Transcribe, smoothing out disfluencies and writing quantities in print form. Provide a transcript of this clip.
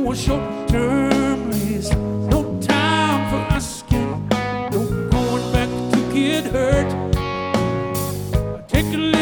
a short-term race. No time for asking, no going back to get hurt. Take a